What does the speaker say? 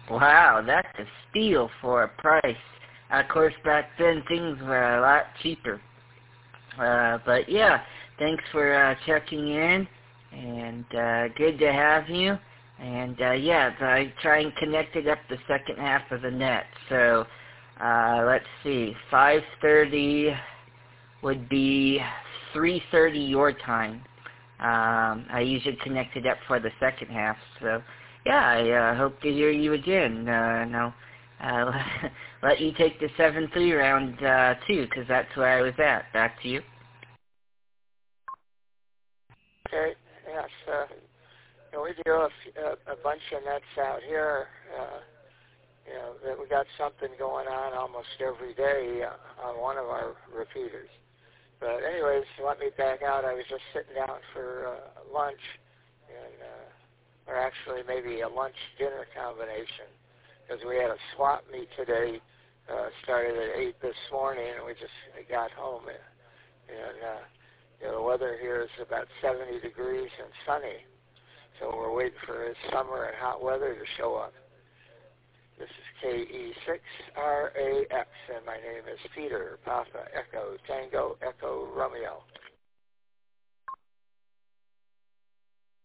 Wow, that's a steal for a price. Of course, back then things were a lot cheaper. But yeah, thanks for checking in, and good to have you. And yeah, I try and connect it up the second half of the net. So let's see, 5:30 would be 3:30 your time. I usually connect it up for the second half. So yeah, I hope to hear you again. Now, let you take the 7-3 round too, because that's where I was at. Back to you. Okay, yes. We do a bunch of nets out here. That we got something going on almost every day on one of our repeaters. But anyways, let me back out. I was just sitting down for lunch, or actually maybe a lunch-dinner combination, because we had a swap meet today. Started at 8 this morning, and we just got home. The weather here is about 70 degrees and sunny, so we're waiting for summer and hot weather to show up. This is KE6RAX, and my name is Peter, Papa, Echo, Tango, Echo, Romeo.